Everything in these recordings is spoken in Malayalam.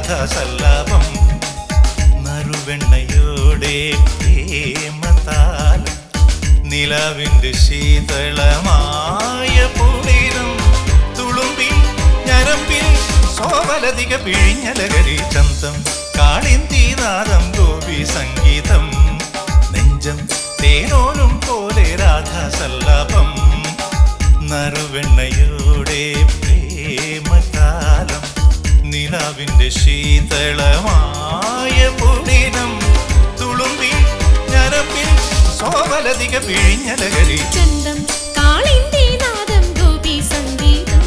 രാധാസല്ലാപം നറുവെണ്ണയോടെ പ്രേമതാലം നിലാവിൻ്റെ ശീതളമായ പുളിരം തുളുമ്പിൽ ഞരമ്പിൽ സോവലധിക പിഴിഞ്ഞലകരി ചന്തം കാളിന്തിനാദം ഗോപി സംഗീതം നെഞ്ചം തേനോലും പോലെ രാധാസല്ലാപം നറുവെണ്ണയോടെ പ്രേമതാലം നിലാവിൻ്റെ ശീതളമായ പുളിനം തുളുമ്പി ഞരമ്പിൽ സോവലധിക പിഴിഞ്ഞലകരി ചന്തം കാളിന്തി നാദം ഗോപി സംഗീതം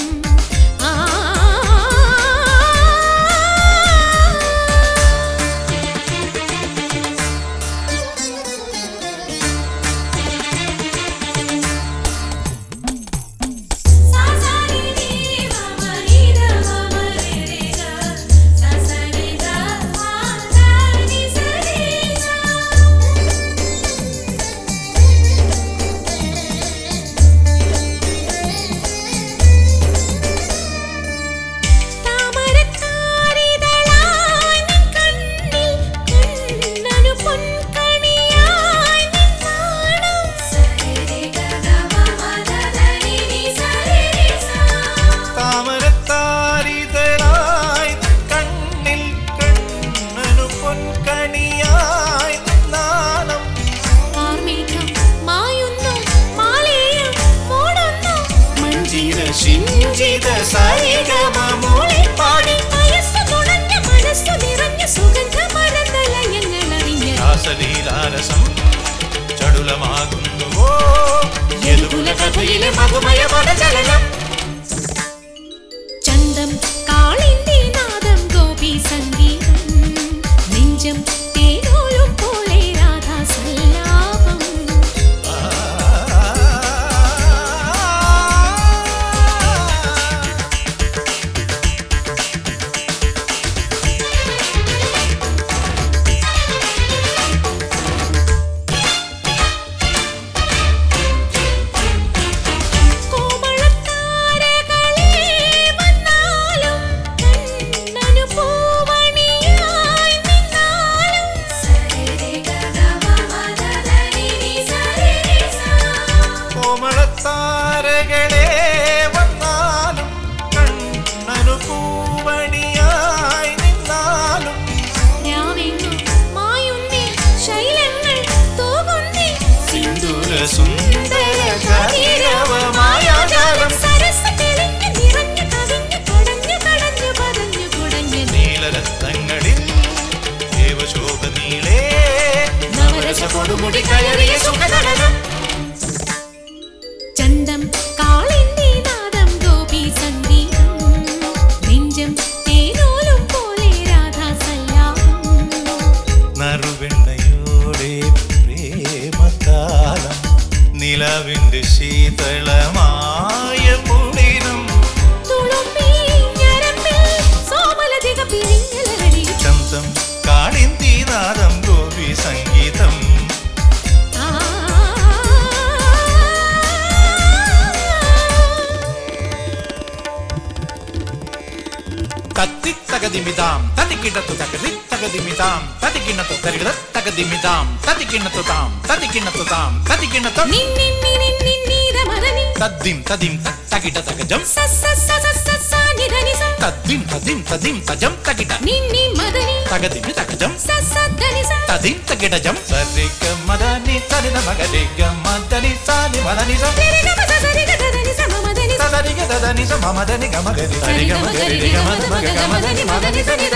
രാസലീലാരസം ചടുലമാകുന്നുവോ യദുകുല കഥയിലെ മധുമയ പദചലനം ചന്തം കാളിന്തി നാദം ഗോപി സംഗീതം നെഞ്ചം തേനോലും പോലെ രാധാസല്ലാപം താരകളെ വന്നാലും കണ്ണനു പൂവണിയായി നിന്നാലും സിന്ദൂര സുന്ദര നീലരത്നങ്ങളിൽ ദേവശോഭ നീളേ നവരസ കൊടുമുടി കയറിയ സുഖതടനം ചന്തം കാളിന്തി നാദം ഗോപി സംഗീതം നെഞ്ചം തേനോലും പോലെ രാധാസല്ലാപം നറുവെണ്ണയോടെ പ്രേമതാലം നിലാവിൻ്റെ ശീതളമായ പുളിനം തുളുമ്പി ഞരമ്പിൽ സോമലധിക പിഴിഞ്ഞലകരി ചന്തം കാളിന്തിനാദം ഗോപി സംഗീതം തത്തിത്തകതിമിതാം തതിക്കിടത്തു തകതിത്തകതിമിതാം തതിക്കിണത്തു തരികിടത്തകതിമിതാം തതിക്കിണത്തു താം തതിക്കിണത്തു താം തതിക്കിണത്തു തദ്ദിം തദിം തകിട തകജം തദ്ദിം തദിം തദിം തജം തകിട തകതിമി തകജം തദിം തകിടജം സരിഗ മദനി സരിന മഗരിഗ മദനി സാനി മദനി സരിഗ ദദനി സമദനി ഗമഗരി സരിഗ മഗരി ഗമ മഗ ഗമദനി മദനി സരിഗ